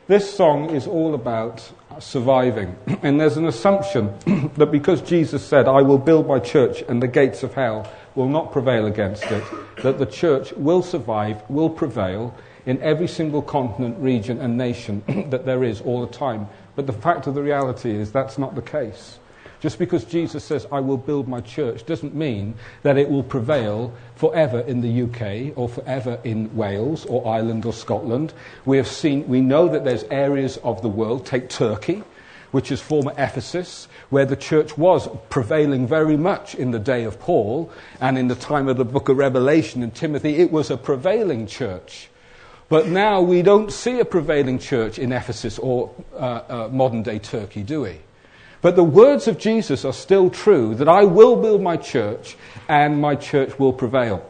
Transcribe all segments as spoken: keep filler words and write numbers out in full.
This song is all about surviving. And there's an assumption that because Jesus said, I will build my church and the gates of hell will not prevail against it, that the church will survive, will prevail in every single continent, region and nation that there is all the time. But the fact of the reality is that's not the case. Just because Jesus says, I will build my church, doesn't mean that it will prevail forever in the U K or forever in Wales or Ireland or Scotland. We have seen, we know that there's areas of the world, take Turkey, which is former Ephesus, where the church was prevailing very much in the day of Paul, and in the time of the book of Revelation and Timothy, it was a prevailing church. But now we don't see a prevailing church in Ephesus or uh, uh, modern-day Turkey, do we? But the words of Jesus are still true, that I will build my church and my church will prevail.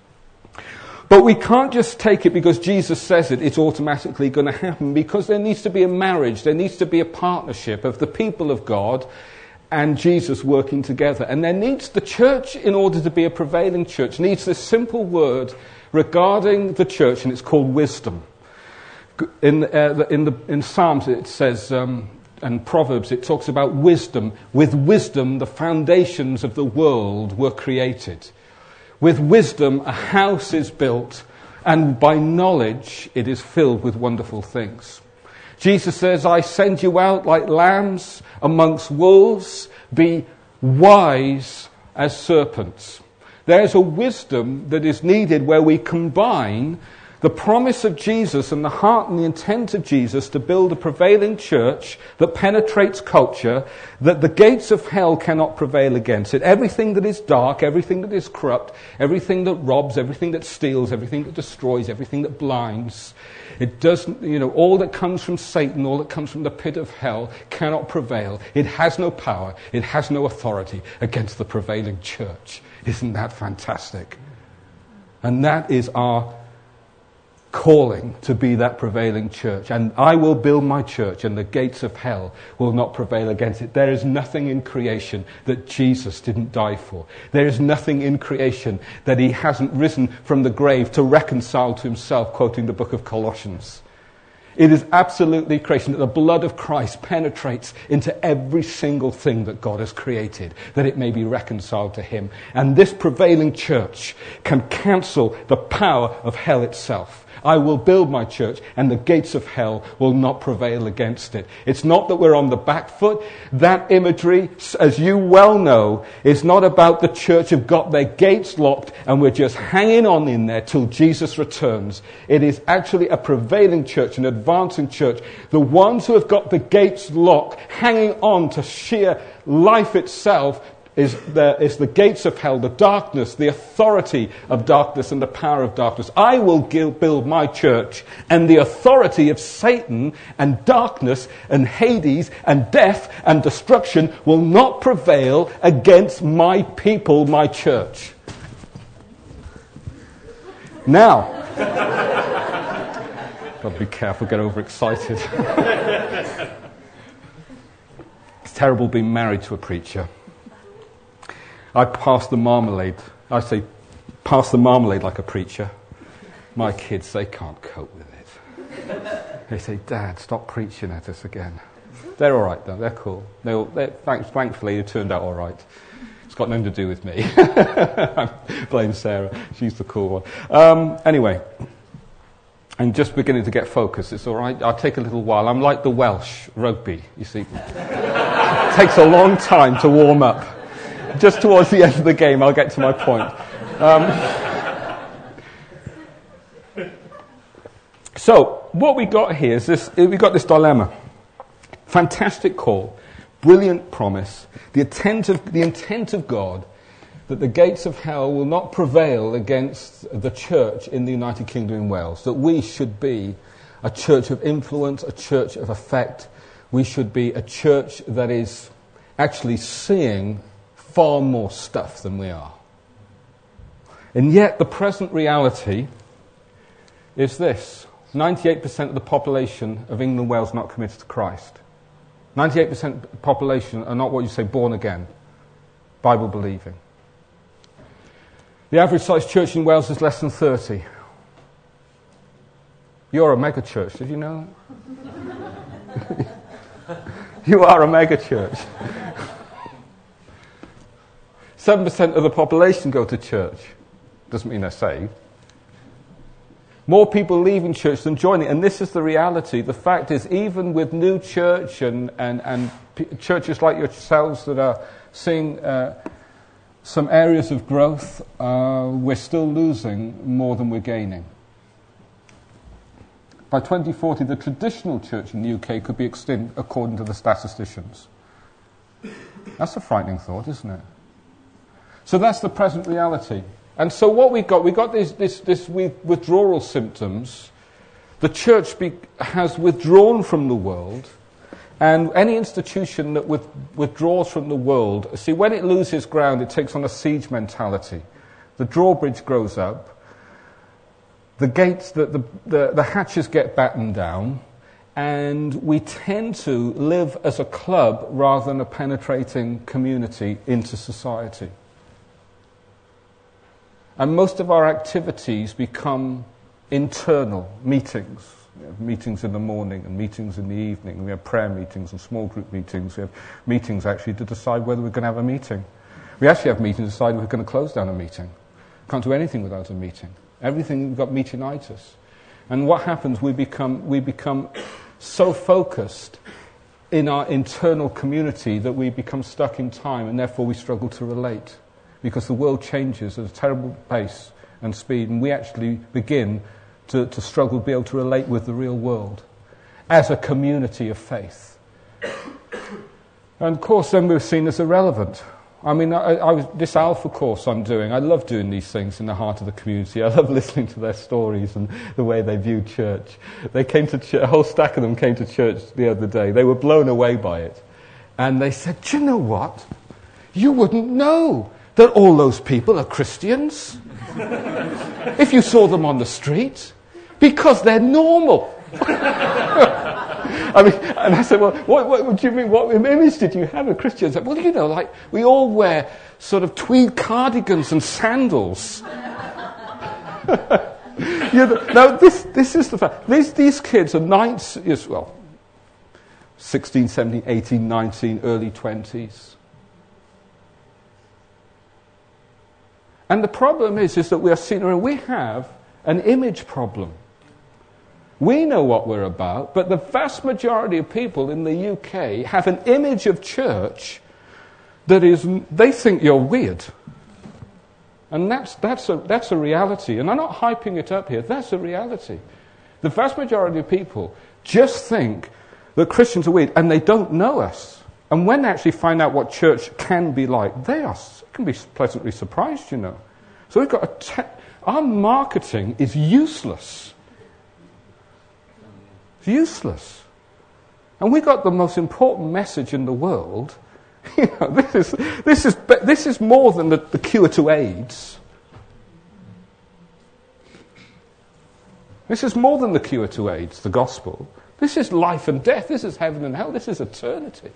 But we can't just take it because Jesus says it, it's automatically going to happen, because there needs to be a marriage, there needs to be a partnership of the people of God and Jesus working together. And there needs, the church, in order to be a prevailing church, needs this simple word regarding the church, and it's called wisdom. In, uh, in, the, in Psalms it says... Um, and Proverbs, it talks about wisdom. With wisdom, the foundations of the world were created. With wisdom, a house is built, and by knowledge, it is filled with wonderful things. Jesus says, I send you out like lambs amongst wolves. Be wise as serpents. There's a wisdom that is needed where we combine the promise of Jesus and the heart and the intent of Jesus to build a prevailing church that penetrates culture, that the gates of hell cannot prevail against it. Everything that is dark, everything that is corrupt, everything that robs, everything that steals, everything that destroys, everything that blinds, it doesn't, you know, all that comes from Satan, all that comes from the pit of hell cannot prevail. It has no power, it has no authority against the prevailing church. Isn't that fantastic? And that is our calling, to be that prevailing church. And I will build my church and the gates of hell will not prevail against it. There is nothing in creation that Jesus didn't die for. There is nothing in creation that he hasn't risen from the grave to reconcile to himself, quoting the book of Colossians. It is absolutely creation that the blood of Christ penetrates into every single thing that God has created, that it may be reconciled to him. And this prevailing church can cancel the power of hell itself. I will build my church and the gates of hell will not prevail against it. It's not that we're on the back foot. That imagery, as you well know, is not about the church have got their gates locked and we're just hanging on in there till Jesus returns. It is actually a prevailing church, an advancing church. The ones who have got the gates locked, hanging on to sheer life itself, is the, is the gates of hell, the darkness, the authority of darkness and the power of darkness. I will build my church, and the authority of Satan and darkness and Hades and death and destruction will not prevail against my people, my church. Now, got to be careful, get overexcited. It's terrible being married to a preacher. I pass the marmalade. I say, pass the marmalade like a preacher. My kids, they can't cope with it. They say, Dad, stop preaching at us again. They're all right, though. They're cool. They're, they're, thanks, thankfully, it turned out all right. It's got nothing to do with me. Blame Sarah. She's the cool one. Um, anyway, I'm just beginning to get focused. It's all right. I'll take a little while. I'm like the Welsh rugby, you see. It takes a long time to warm up. Just towards the end of the game, I'll get to my point. Um, so, what we got here is this, we got this dilemma. Fantastic call, brilliant promise, the intent of, the intent of God that the gates of hell will not prevail against the church in the United Kingdom in Wales, that we should be a church of influence, a church of effect. We should be a church that is actually seeing far more stuff than we are. And yet the present reality is this. ninety-eight percent of the population of England and Wales not committed to Christ. ninety-eight percent of the population are not what you say born again, Bible believing. The average size church in Wales is less than thirty. You're a mega church, did you know that? You are a mega church. Seven percent of the population go to church. Doesn't mean they're saved. More people leaving church than joining, and this is the reality. The fact is, even with new church and, and, and p- churches like yourselves that are seeing uh, some areas of growth, uh, we're still losing more than we're gaining. By twenty forty, the traditional church in the U K could be extinct, according to the statisticians. That's a frightening thought, isn't it? So that's the present reality. And so what we've got, we've got this, this, this withdrawal symptoms. The church be, has withdrawn from the world, and any institution that with, withdraws from the world, see, when it loses ground, it takes on a siege mentality. The drawbridge grows up, the gates, the, the, the, the hatches get battened down, and we tend to live as a club rather than a penetrating community into society. And most of our activities become internal meetings. We have meetings in the morning and meetings in the evening. We have prayer meetings and small group meetings. We have meetings actually to decide whether we're going to have a meeting. We actually have meetings to decide we're going to close down a meeting. Can't do anything without a meeting. Everything, we've got meetingitis. And what happens, we become, we become so focused in our internal community that we become stuck in time, and therefore we struggle to relate. Because the world changes at a terrible pace and speed, and we actually begin to, to struggle to be able to relate with the real world as a community of faith. And of course, then we're seen as irrelevant. I mean, I, I was, this Alpha course I'm doing, I love doing these things in the heart of the community. I love listening to their stories and the way they view church. They came to church, a whole stack of them came to church the other day. They were blown away by it. And they said, do you know what? You wouldn't know that all those people are Christians if you saw them on the street, because they're normal. I mean, and I said, well, what, what, what do you mean? What image did you have of Christians? Well, you know, like, we all wear sort of tweed cardigans and sandals. You know, now, this, this is the fact. These, these kids are nine, yes, well, sixteen, seventeen, eighteen, nineteen, early twenties. And the problem is, is that we are seeing, we have an image problem. We know what we're about, but the vast majority of people in the U K have an image of church that is, they think you're weird. And that's, that's, a, that's a reality. And I'm not hyping it up here, that's a reality. The vast majority of people just think that Christians are weird, and they don't know us. And when they actually find out what church can be like, they are can be pleasantly surprised, you know. So we've got a te- our marketing is useless. It's useless. And we got the most important message in the world. You know, this is this is this is more than the, the cure to AIDS. This is more than the cure to AIDS, the gospel. This is life and death. This is heaven and hell. This is eternity.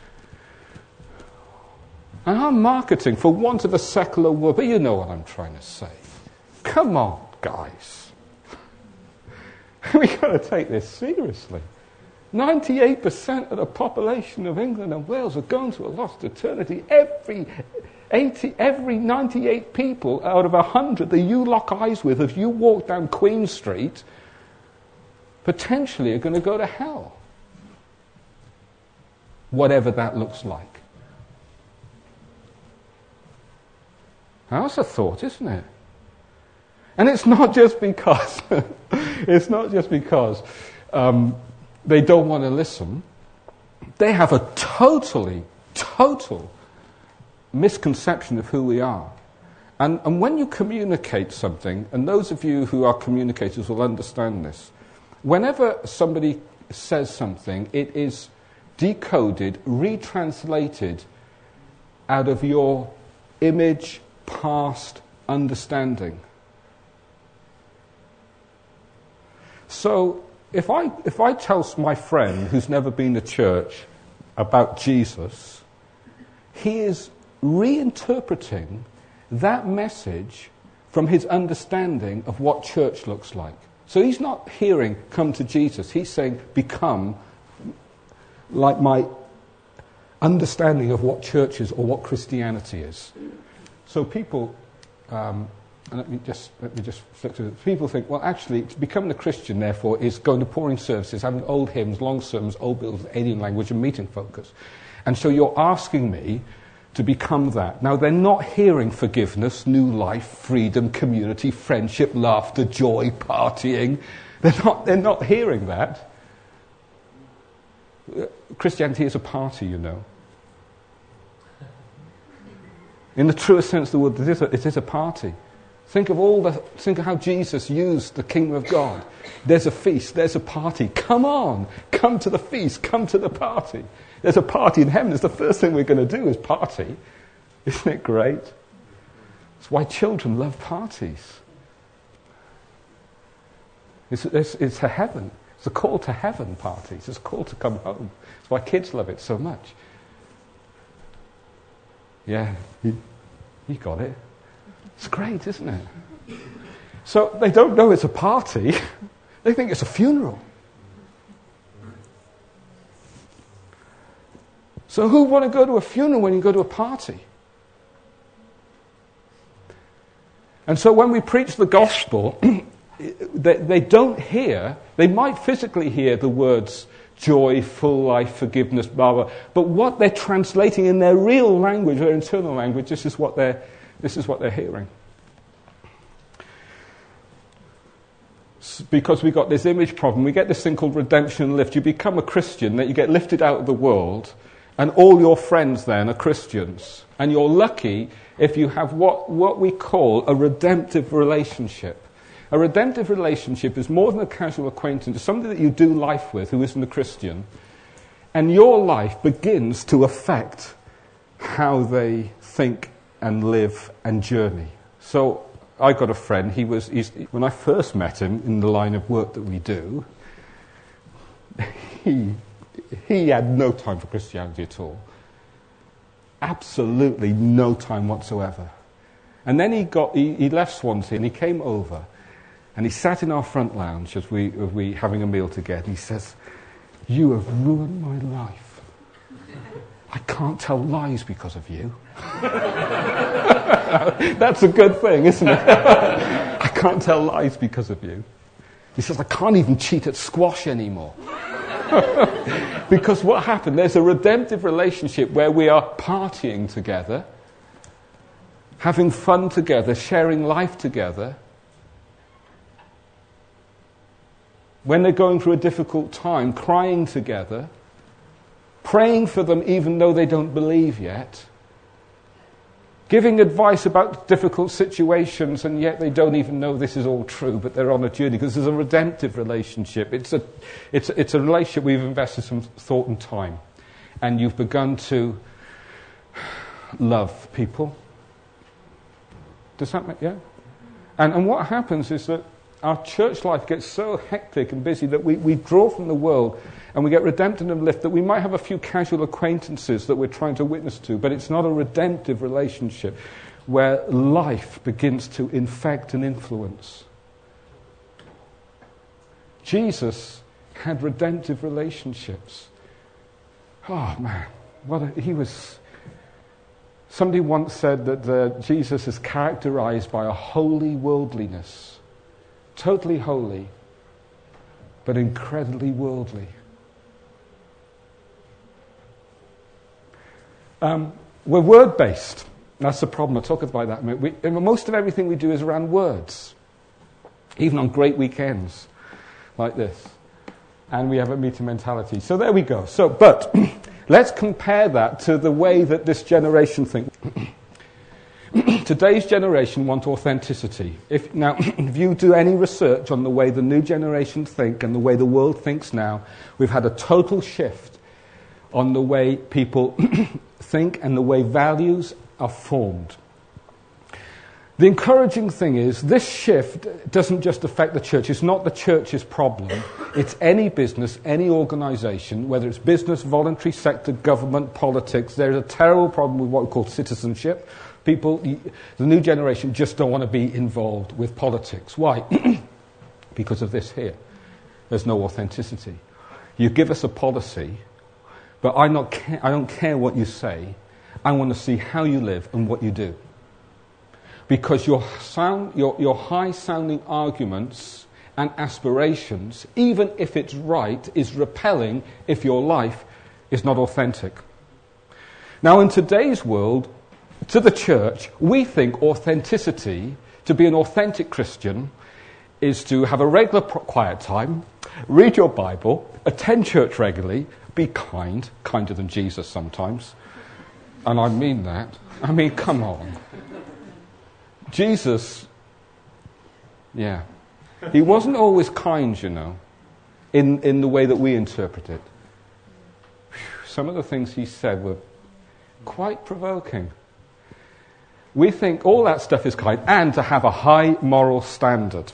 And our marketing, for want of a secular word, but you know what I'm trying to say. Come on, guys. We've got to take this seriously. ninety-eight percent of the population of England and Wales are going to a lost eternity. Every eighty, every ninety-eight people out of one hundred that you lock eyes with as you walk down Queen Street potentially are going to go to hell. Whatever that looks like. That's a thought, isn't it? And it's not just because it's not just because um, they don't want to listen. They have a totally, total misconception of who we are. And, and when you communicate something, and those of you who are communicators will understand this, whenever somebody says something, it is decoded, retranslated out of your image, past understanding. So if I if I tell my friend who's never been to church about Jesus, he is reinterpreting that message from his understanding of what church looks like. So he's not hearing come to Jesus, he's saying become like my understanding of what church is or what Christianity is. So people, um, and let me just let me just flip to it. People think, well, actually, becoming a Christian, therefore, is going to pouring services, having old hymns, long sermons, old bills, alien language, and meeting focus. And so you're asking me to become that. Now, they're not hearing forgiveness, new life, freedom, community, friendship, laughter, joy, partying. They're not, they're not hearing that. Christianity is a party, you know. In the truest sense of the word, it is a, it is a party. Think of all the, think of how Jesus used the kingdom of God. There's a feast, there's a party. Come on, come to the feast, come to the party. There's a party in heaven. It's the first thing we're going to do is party. Isn't it great? It's why children love parties. It's, it's, it's a heaven. It's a call to heaven, parties. It's a call to come home. It's why kids love it so much. Yeah, you, you got it. It's great, isn't it? So they don't know it's a party. They think it's a funeral. So who want to go to a funeral when you go to a party? And so when we preach the gospel, they, they don't hear, they might physically hear the words joy, full life, forgiveness, blah, blah. But what they're translating in their real language, their internal language, this is what they're, this is what they're hearing. Because we've got this image problem, we get this thing called redemption lift. You become a Christian, that you get lifted out of the world, and all your friends then are Christians. And you're lucky if you have what, what we call a redemptive relationship. A redemptive relationship is more than a casual acquaintance. It's somebody that you do life with who isn't a Christian. And your life begins to affect how they think and live and journey. So I got a friend, he was, he's, when I first met him in the line of work that we do, he, he had no time for Christianity at all. Absolutely no time whatsoever. And then he got, he, he left Swansea and he came over and he sat in our front lounge as we were we having a meal together. And he says, "You have ruined my life. I can't tell lies because of you." That's a good thing, isn't it? I can't tell lies because of you. He says, "I can't even cheat at squash anymore." Because what happened, there's a redemptive relationship where we are partying together, having fun together, sharing life together. When they're going through a difficult time, crying together, praying for them even though they don't believe yet, giving advice about difficult situations and yet they don't even know this is all true, but they're on a journey because there's a redemptive relationship. It's a, it's, it's a relationship we've invested some thought and time. And you've begun to love people. Does that make, yeah? And, and what happens is that our church life gets so hectic and busy that we, we draw from the world and we get redemptive and lift, that we might have a few casual acquaintances that we're trying to witness to, but it's not a redemptive relationship where life begins to infect and influence. Jesus had redemptive relationships. Oh man, what a, he was... Somebody once said that uh, Jesus is characterized by a holy worldliness. Totally holy, but incredibly worldly. Um, we're word-based. That's the problem. I'll talk about that in a minute. We, most of everything we do is around words, even on great weekends like this. And we have a meeting mentality. So there we go. So, but let's compare that to the way that this generation thinks. Today's generation want authenticity. If, now, if you do any research on the way the new generation think and the way the world thinks now, we've had a total shift on the way people think and the way values are formed. The encouraging thing is this shift doesn't just affect the church. It's not the church's problem. It's any business, any organization, whether it's business, voluntary sector, government, politics. There's a terrible problem with what we call citizenship. People, the new generation just don't want to be involved with politics. Why? Because of this here. There's no authenticity. You give us a policy but I, not ca- I don't care what you say. I want to see how you live and what you do. Because your sound, your, your high-sounding arguments and aspirations, even if it's right, is repelling if your life is not authentic. Now, in today's world, to the church, we think authenticity, to be an authentic Christian, is to have a regular quiet time, read your Bible, attend church regularly, be kind, kinder than Jesus sometimes. And I mean that. I mean, come on. Jesus, yeah, he wasn't always kind, you know, in, in the way that we interpret it. Some of the things he said were quite provoking. We think all that stuff is kind, and to have a high moral standard.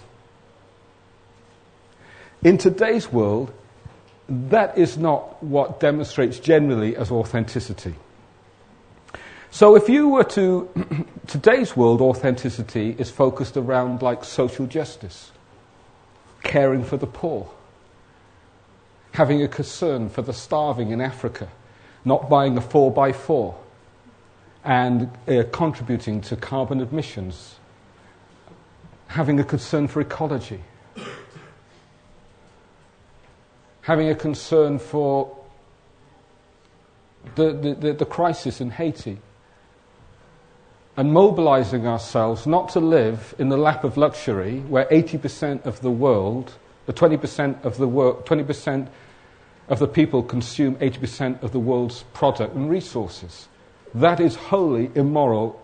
In today's world, that is not what demonstrates generally as authenticity. So if you were to, today's world, authenticity is focused around like social justice, caring for the poor, having a concern for the starving in Africa, not buying a four by four, and uh, contributing to carbon emissions, having a concern for ecology, having a concern for the, the, the, the crisis in Haiti, and mobilizing ourselves not to live in the lap of luxury where eighty percent of the world, the twenty percent of the world, twenty percent of the people consume eighty percent of the world's product and resources. That is wholly immoral.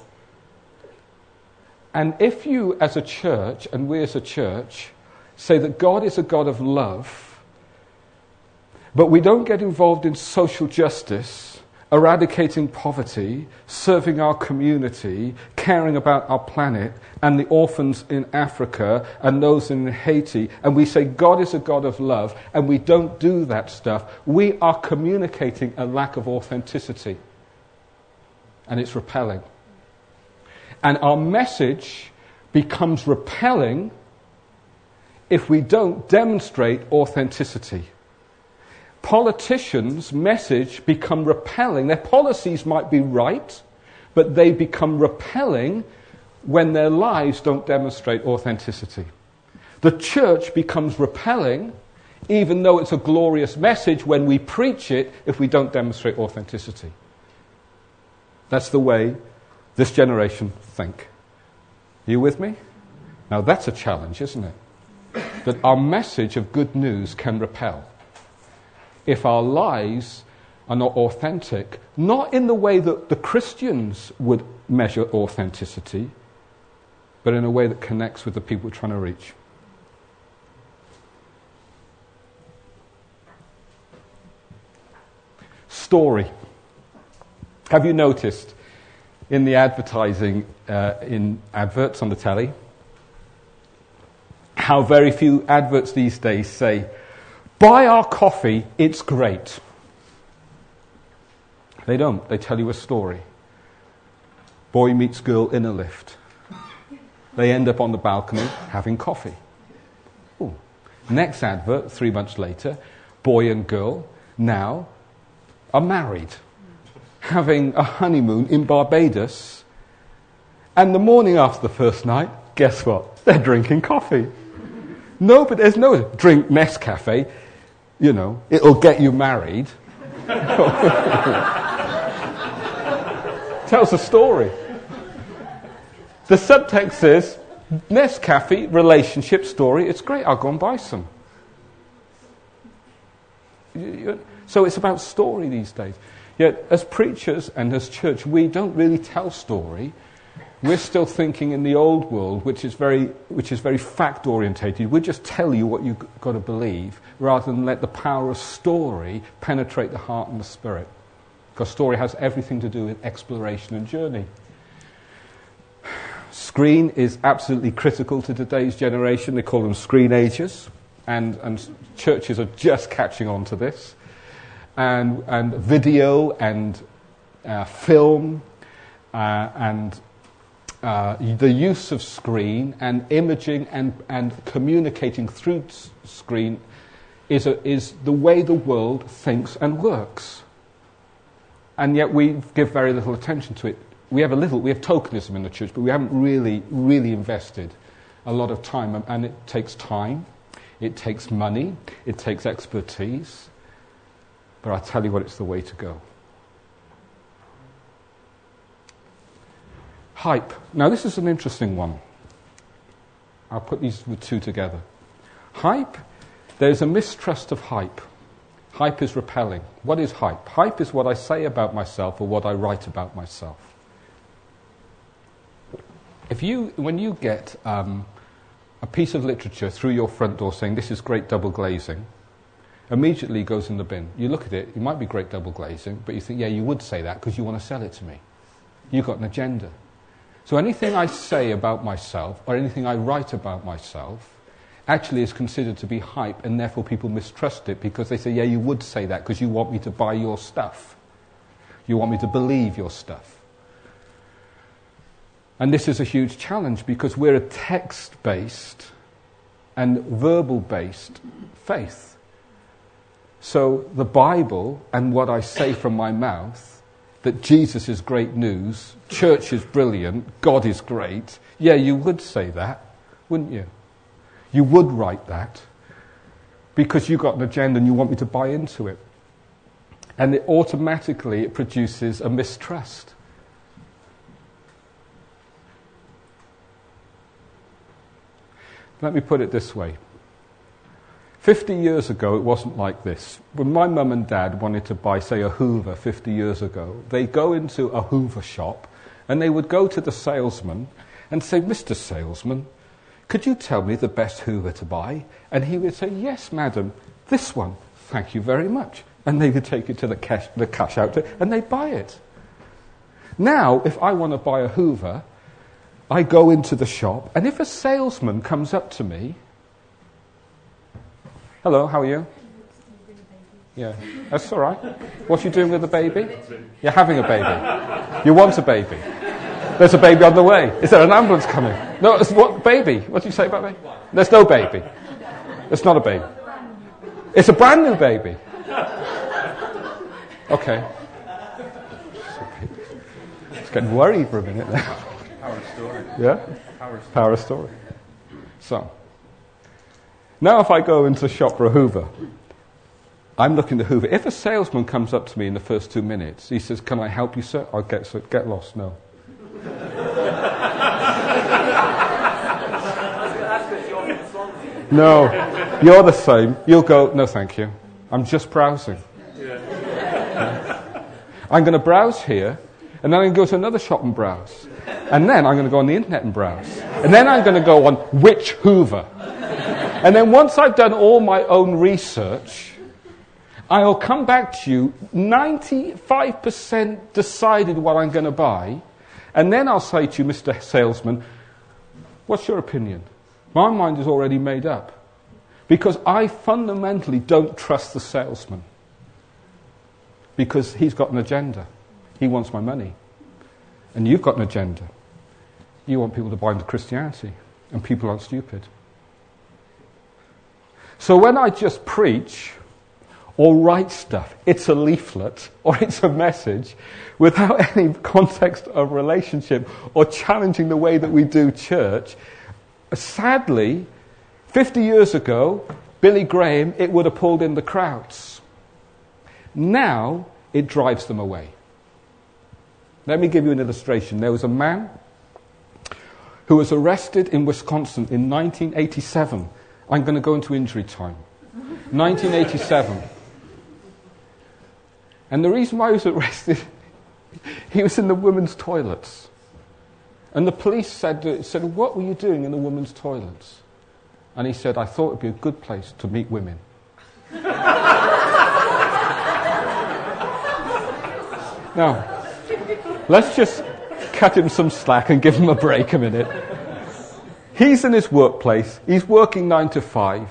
And if you as a church, and we as a church, say that God is a God of love, but we don't get involved in social justice, eradicating poverty, serving our community, caring about our planet and the orphans in Africa and those in Haiti, and we say God is a God of love, and we don't do that stuff, we are communicating a lack of authenticity. And it's repelling. And our message becomes repelling if we don't demonstrate authenticity. Politicians' message become repelling. Their policies might be right, but they become repelling when their lives don't demonstrate authenticity. The church becomes repelling, even though it's a glorious message when we preach it, if we don't demonstrate authenticity. That's the way this generation think. Are you with me? Now that's a challenge, isn't it? That our message of good news can repel if our lives are not authentic, not in the way that the Christians would measure authenticity, but in a way that connects with the people we're trying to reach. Story. Have you noticed in the advertising, uh, in adverts on the telly, how very few adverts these days say, buy our coffee, it's great. They don't. They tell you a story. Boy meets girl in a lift. They end up on the balcony having coffee. Ooh. Next advert, three months later, boy and girl now are married, having a honeymoon in Barbados, and the morning after the first night, guess what? They're drinking coffee. No, but there's no drink Nescafe. You know, it'll get you married. Tells a story. The subtext is, Nescafe, relationship story, it's great, I'll go and buy some. So it's about story these days. Yet, as preachers and as church, we don't really tell story. We're still thinking in the old world, which is very, which is very fact-orientated. We just tell you what you've got to believe, rather than let the power of story penetrate the heart and the spirit. Because story has everything to do with exploration and journey. Screen is absolutely critical to today's generation. They call them screen ages, and, and churches are just catching on to this. And, and video and uh, film uh, and uh, the use of screen and imaging and, and communicating through s- screen is, a, is the way the world thinks and works. And yet we give very little attention to it. We have a little, we have tokenism in the church, but we haven't really, really invested a lot of time. And it takes time, it takes money, it takes expertise. But I tell you what, it's the way to go. Hype. Now this is an interesting one. I'll put these two together. Hype, there's a mistrust of hype. Hype is repelling. What is hype? Hype is what I say about myself or what I write about myself. If you, when you get um, a piece of literature through your front door saying this is great double glazing, immediately goes in the bin. You look at it, it might be great double glazing, but you think, yeah, you would say that because you want to sell it to me. You've got an agenda. So anything I say about myself or anything I write about myself actually is considered to be hype, and therefore people mistrust it because they say, yeah, you would say that because you want me to buy your stuff. You want me to believe your stuff. And this is a huge challenge because we're a text-based and verbal-based faith. So the Bible and what I say from my mouth, that Jesus is great news, church is brilliant, God is great, yeah, you would say that, wouldn't you? You would write that because you've got an agenda and you want me to buy into it. And it automatically it produces a mistrust. Let me put it this way. Fifty years ago, it wasn't like this. When my mum and dad wanted to buy, say, a Hoover fifty years ago, they'd go into a Hoover shop and they would go to the salesman and say, Mister Salesman, could you tell me the best Hoover to buy? And he would say, yes, madam, this one. Thank you very much. And they would take it to the cash, the cash outlet and they'd buy it. Now, if I want to buy a Hoover, I go into the shop, and if a salesman comes up to me, hello, how are you? Yeah, that's all right. What are you doing with the baby? You're having a baby. You want a baby. There's a baby on the way. Is there an ambulance coming? No, it's what baby? What did you say about me? There's no baby. It's not a baby. It's a brand new baby. Okay. It's getting worried for a minute now. Power story. Yeah? Power story. Power story. So, now if I go into the shop for a Hoover, I'm looking to Hoover. If a salesman comes up to me in the first two minutes, he says, can I help you, sir? I'll get, so, get lost. No. No. You're the same. You'll go, no thank you. I'm just browsing. Yeah. I'm going to browse here, and then I'm going to go to another shop and browse. And then I'm going to go on the internet and browse. And then I'm going to go on which Hoover. And then once I've done all my own research, I'll come back to you ninety-five percent decided what I'm going to buy. And then I'll say to you, Mister Salesman, what's your opinion? My mind is already made up. Because I fundamentally don't trust the salesman. Because he's got an agenda. He wants my money. And you've got an agenda. You want people to buy into Christianity. And people aren't stupid. So when I just preach or write stuff, it's a leaflet or it's a message without any context of relationship or challenging the way that we do church, sadly, fifty years ago, Billy Graham, it would have pulled in the crowds. Now, it drives them away. Let me give you an illustration. There was a man who was arrested in Wisconsin in nineteen eighty-seven. I'm going to go into injury time. nineteen eighty-seven. And the reason why he was arrested, he was in the women's toilets. And the police said, said, what were you doing in the women's toilets? And he said, I thought it would be a good place to meet women. Now, let's just cut him some slack and give him a break a minute. He's in his workplace. He's working nine to five.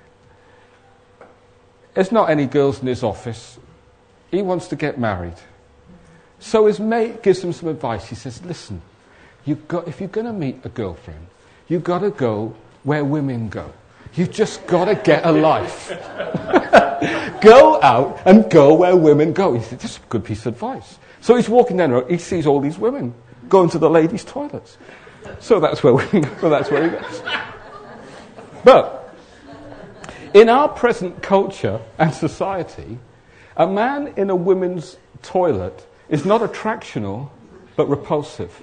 There's not any girls in his office. He wants to get married. So his mate gives him some advice. He says, listen, you've got, if you're going to meet a girlfriend, you've got to go where women go. You've just got to get a life. Go out and go where women go. He said, that's a good piece of advice. So he's walking down the road, he sees all these women going to the ladies' toilets. So that's where, we, so that's where he goes. But in our present culture and society, a man in a women's toilet is not attractional, but repulsive.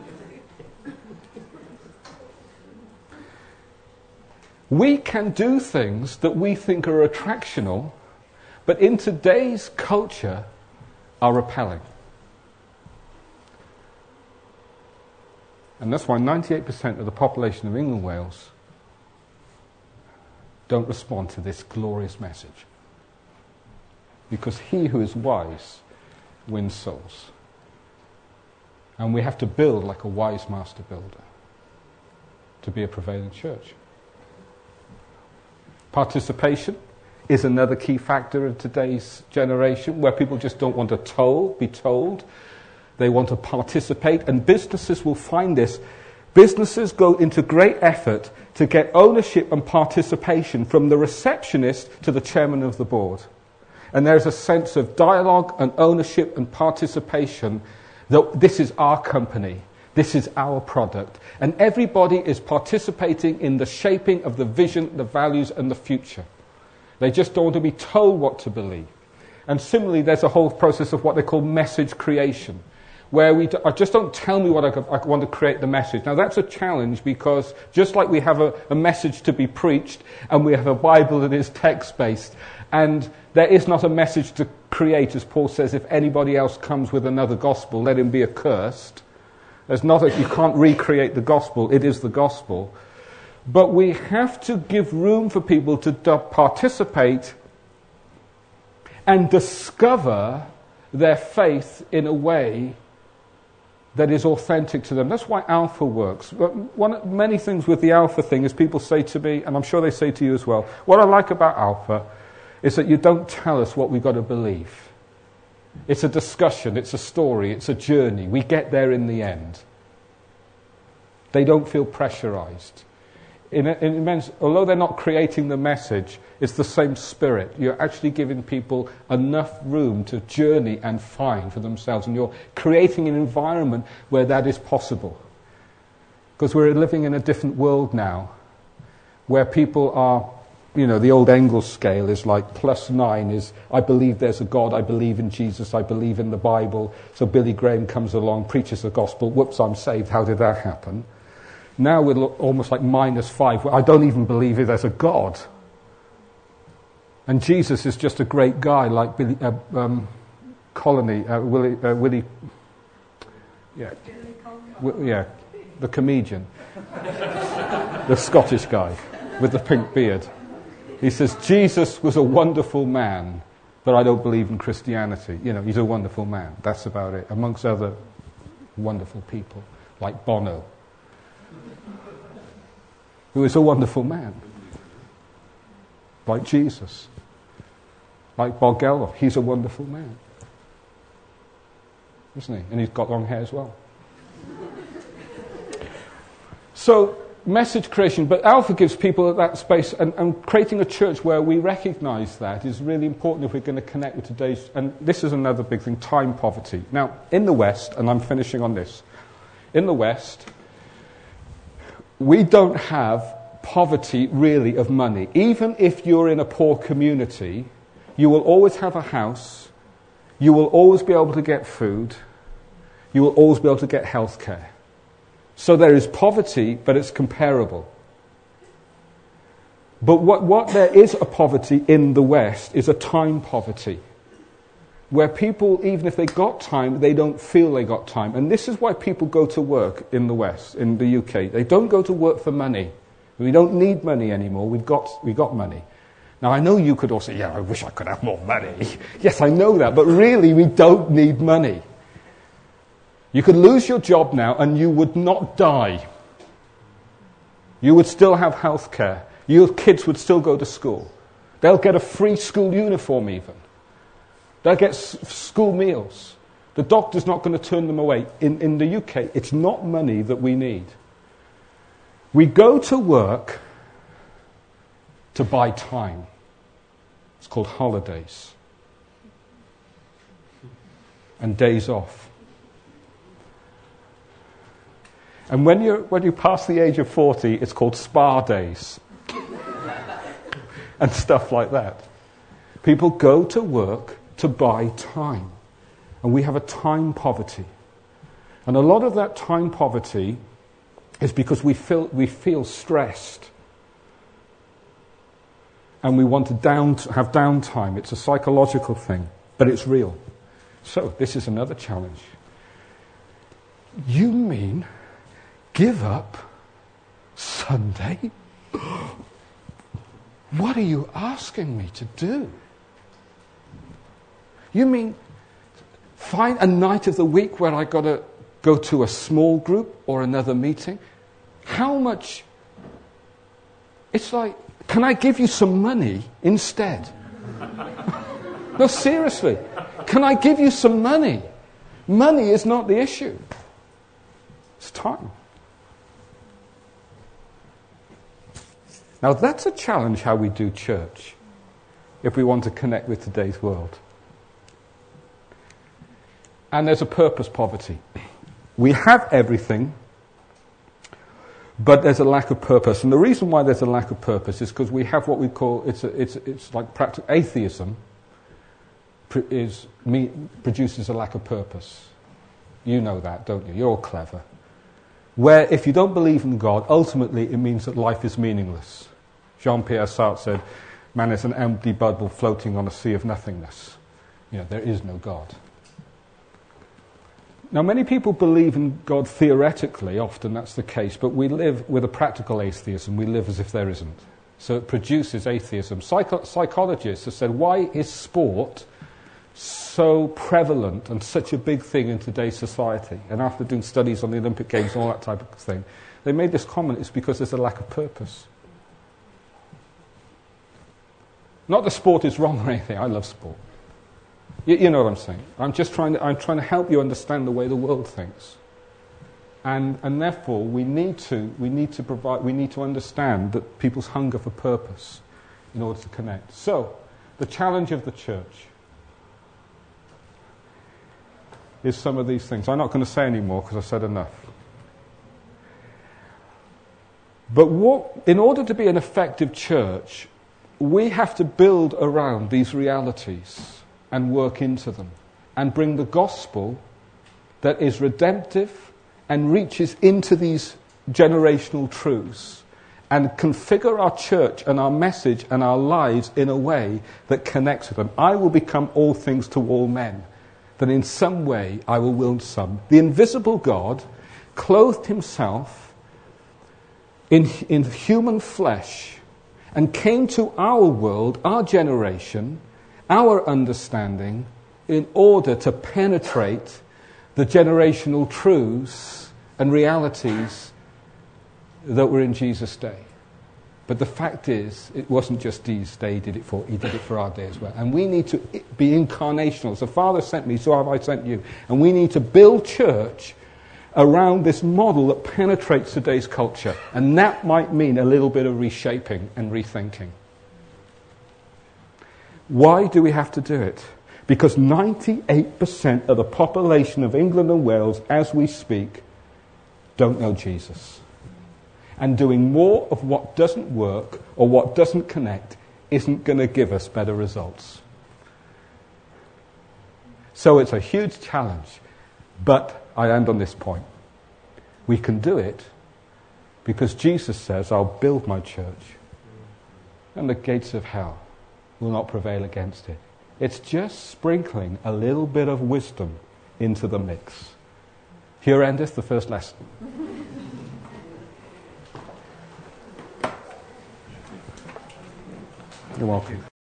We can do things that we think are attractional, but in today's culture are repelling. And that's why ninety-eight percent of the population of England and Wales don't respond to this glorious message. Because he who is wise wins souls. And we have to build like a wise master builder to be a prevailing church. Participation is another key factor in today's generation, where people just don't want to told, be told. They want to participate, and businesses will find this. Businesses go into great effort to get ownership and participation from the receptionist to the chairman of the board. And there's a sense of dialogue and ownership and participation that this is our company, this is our product. And everybody is participating in the shaping of the vision, the values and the future. They just don't want to be told what to believe. And similarly, there's a whole process of what they call message creation, where we do, I just don't tell me what I, I want to create the message. Now that's a challenge, because just like we have a, a message to be preached and we have a Bible that is text-based, and there is not a message to create, as Paul says, if anybody else comes with another gospel, let him be accursed. There's not a, you can't recreate the gospel, it is the gospel. But we have to give room for people to do, participate and discover their faith in a way that is authentic to them. That's why Alpha works. One, many things with the Alpha thing is people say to me, and I'm sure they say to you as well, what I like about Alpha is that you don't tell us what we've got to believe. It's a discussion, it's a story, it's a journey. We get there in the end. They don't feel pressurized. In, a, in immense, although they're not creating the message, it's the same spirit. You're actually giving people enough room to journey and find for themselves, and you're creating an environment where that is possible. Because we're living in a different world now, where people are, you know, the old Engels scale is like plus nine is, I believe there's a God, I believe in Jesus, I believe in the Bible. So Billy Graham comes along, preaches the gospel, whoops, I'm saved. How did that happen? Now we're almost like minus five. I don't even believe there's a God. And Jesus is just a great guy like Billy, uh, um, Colony, uh, Willie, uh, Willie, yeah, w- yeah, the comedian, the Scottish guy with the pink beard. He says, Jesus was a wonderful man, but I don't believe in Christianity. You know, he's a wonderful man. That's about it. Amongst other wonderful people, like Bono, who is a wonderful man. Like Jesus. Like Bob Geldof, he's a wonderful man. Isn't he? And he's got long hair as well. So, message creation, but Alpha gives people that space, and, and creating a church where we recognize that is really important if we're going to connect with today's, and this is another big thing, time poverty. Now, in the West, and I'm finishing on this, in the West, we don't have poverty really of money. Even if you're in a poor community, you will always have a house, you will always be able to get food, you will always be able to get health care. So there is poverty, but it's comparable. But what, what there is a poverty in the West is a time poverty, where people, even if they got time, they don't feel they got time. And this is why people go to work in the West, in the U K. They don't go to work for money. We don't need money anymore. We've got, we've got money. Now, I know you could all say, yeah, I wish I could have more money. Yes, I know that. But really, we don't need money. You could lose your job now and you would not die. You would still have health care. Your kids would still go to school. They'll get a free school uniform even. They'll get s- school meals. The doctor's not going to turn them away. In, in the U K, it's not money that we need. We go to work to buy time. It's called called holidays and days off. And when you when you pass the age of forty, it's called spa days and stuff like that. People go to work to buy time, and we have a time poverty. And a lot of that time poverty is because we feel we feel stressed, and we want to down have downtime. It's a psychological thing, but it's real. So this is another challenge. You mean give up Sunday? What are you asking me to do? You mean find a night of the week where I got to go to a small group or another meeting? How much? It's like, can I give you some money instead? No, seriously. Can I give you some money? Money is not the issue. It's time. Now that's a challenge how we do church if we want to connect with today's world. And there's a purpose poverty. We have everything, but there's a lack of purpose. And the reason why there's a lack of purpose is because we have what we call, it's a, it's it's like practical atheism is me, produces a lack of purpose. You know that, don't you? You're all clever. Where if you don't believe in God, ultimately it means that life is meaningless. Jean-Pierre Sartre said, man is an empty bubble floating on a sea of nothingness. You know, there is no God. Now, many people believe in God theoretically, often that's the case, but we live with a practical atheism. We live as if there isn't. So it produces atheism. Psycho- psychologists have said, why is sport so prevalent and such a big thing in today's society? And after doing studies on the Olympic Games and all that type of thing, they made this comment, it's because there's a lack of purpose. Not that sport is wrong or anything, I love sport. You, you know what I'm saying. I'm just trying to, I'm trying to help you understand the way the world thinks. And, and therefore, we need to, we need to provide, we need to understand that people's hunger for purpose in order to connect. So, the challenge of the church is some of these things. I'm not going to say any more because I've said enough. But what, in order to be an effective church, we have to build around these realities and work into them and bring the gospel that is redemptive and reaches into these generational truths and configure our church and our message and our lives in a way that connects with them. I will become all things to all men, that in some way I will will some. The invisible God clothed himself in, in human flesh and came to our world, our generation, our understanding, in order to penetrate the generational truths and realities that were in Jesus' day. But the fact is, it wasn't just his day he did it for, he did it for our day as well. And we need to be incarnational. As the Father sent me, so have I sent you. And we need to build church around this model that penetrates today's culture. And that might mean a little bit of reshaping and rethinking. Why do we have to do it? Because ninety-eight percent of the population of England and Wales, as we speak, don't know Jesus. And doing more of what doesn't work or what doesn't connect isn't going to give us better results. So it's a huge challenge. But I end on this point. We can do it because Jesus says, I'll build my church and the gates of hell will not prevail against it. It's just sprinkling a little bit of wisdom into the mix. Here endeth the first lesson. You're welcome.